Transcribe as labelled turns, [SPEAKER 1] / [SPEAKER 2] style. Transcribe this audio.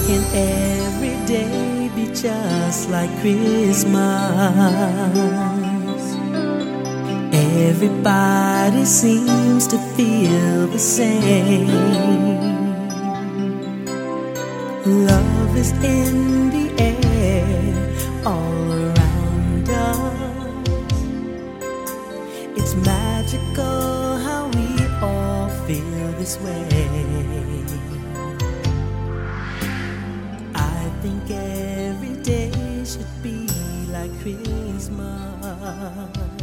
[SPEAKER 1] Can every day be just like Christmas? Everybody seems to feel the same. Love is in the air all around us. It's magical how we all feel this way. I think every day should be like Christmas.